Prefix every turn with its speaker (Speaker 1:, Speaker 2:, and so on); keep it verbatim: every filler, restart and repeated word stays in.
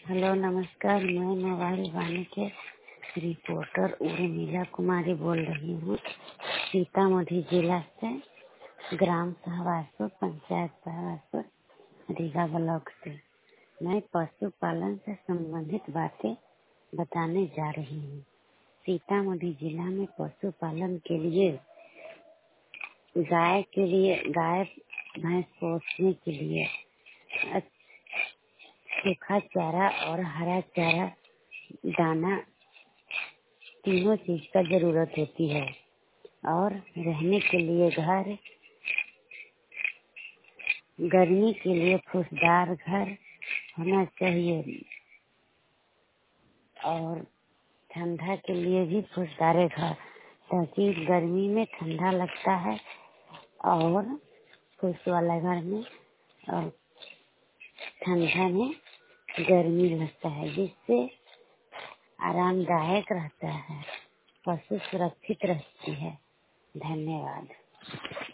Speaker 1: Hello नमस्कार। मैं mobile वाणी के रिपोर्टर उर्मिला कुमारी बोल रही हूँ, सीतामढ़ी जिला से, ग्राम सहवासपुर, पंचायत सहवासपुर, रीगा ब्लॉक से। मैं पशुपालन से संबंधित बातें बताने जा रही हूँ। सीतामढ़ी जिला में पशुपालन के लिए गाय के लिए गाय भैंस पोसने के लिए सूखा चारा और हरा चारा, दाना, तीनों चीज का जरूरत होती है। और रहने के लिए घर, गर्मी के लिए फूसदार घर होना चाहिए और ठंडा के लिए भी फूसदार घर, ताकि गर्मी में ठंडा लगता है और फूस वाला घर में और ठंडा में गर्मी लगता है, जिससे आरामदायक रहता है, पशु सुरक्षित रहती है। धन्यवाद।